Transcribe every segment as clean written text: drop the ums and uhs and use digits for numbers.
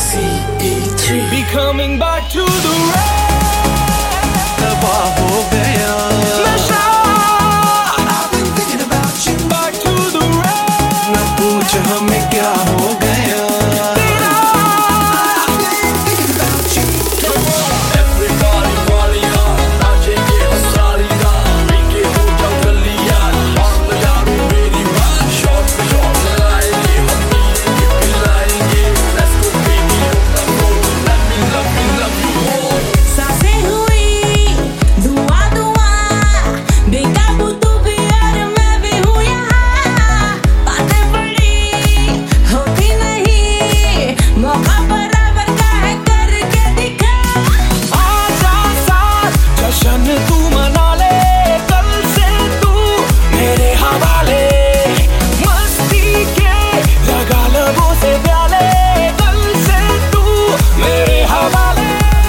CE3 Be coming back to the rain. तबाह हो गया नशा I've been thinking about you back to the rain. न पूछ हमें क्या हो गया I've been thinking about you Everybody Walia नाचेंगे हम सारी रात पीके हो जाओ जल्दी यार मान यारो मेरी बात शॉट पे शॉट लगाएंगे हम पिलाएंगे Let's go baby open road let me love you more सांसें हुई धुआं धुआं बेकाबू तू भी और मैं भी हूँ यहाँ बातें बड़ी होती नहीं मौका बराबर का है करके दिखा आजा साथ जश्न तू मना ले कल से तू मेरे हवाले मस्ती के लगा लबों से प्याले कल से तू मेरे हवाले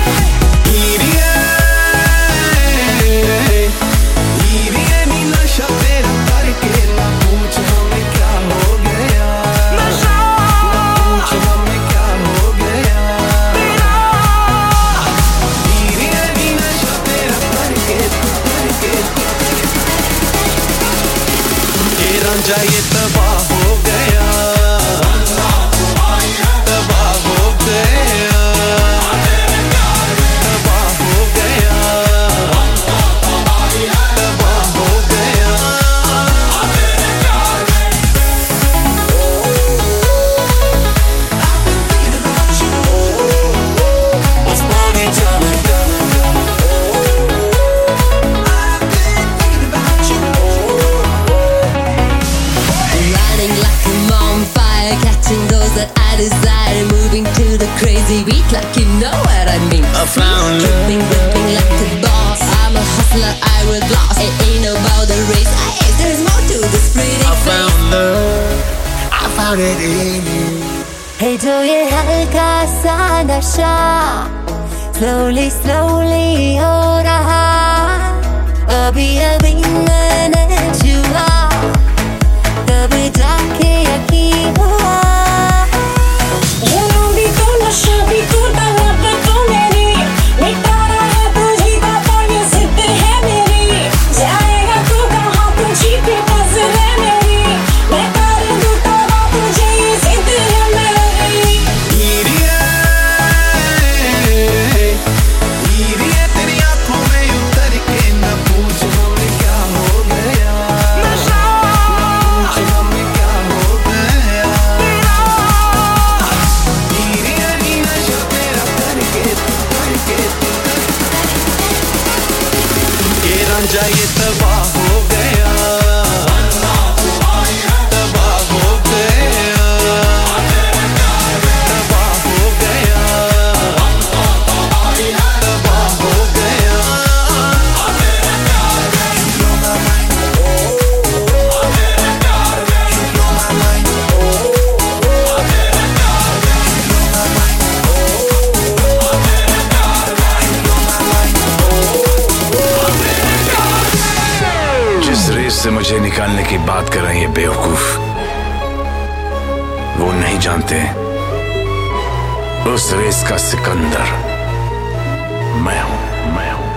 हीरिए नी नशा तेरा करके न पूछ हमें क्या हो गया नशा पूछ हमें क्या हो गया हीरिए नी नशा तेरा करके ये रांझा ये तबाह हो गया तबाह हो गया तबाह हो गया तबाह हो गया It's party time again I've been thinking about you Running like I'm on fire catching those that I desire moving to the crazy beat like you know what I mean I found love Whipping like a boss I'm a hustler I will gloss It ain't about the race there's more to this pretty I face found love I found it in you है जो ये हल्का सा नशा slowly slowly हो रहा अभी अभी मैंने छुआ तब जाके यकीन हुआ जुनून भी तो नशा भी तू तलब तो मेरी मिटा रहा तुझी बातों ये जिद है मेरी जाएगा तू कहाँ तुझी पे नजर है मेरी मैं कर दूँ तबाह तुझे ये जिद है मेरी हीरिए तेरी आंखों में उतर के न पूछ हमें क्या हो गया नशा पूछ हमें क्या हो गया हीरिए नी नशा तेरा करके ये रांझा ये तबाह हो गया तबाह हो गया तबाह हो गया तबाह हो गया जिस रेस से मुझे निकालने की बात कर रहे हैं ये बेवकूफ वो नहीं जानते उस रेस का सिकंदर मैं हूं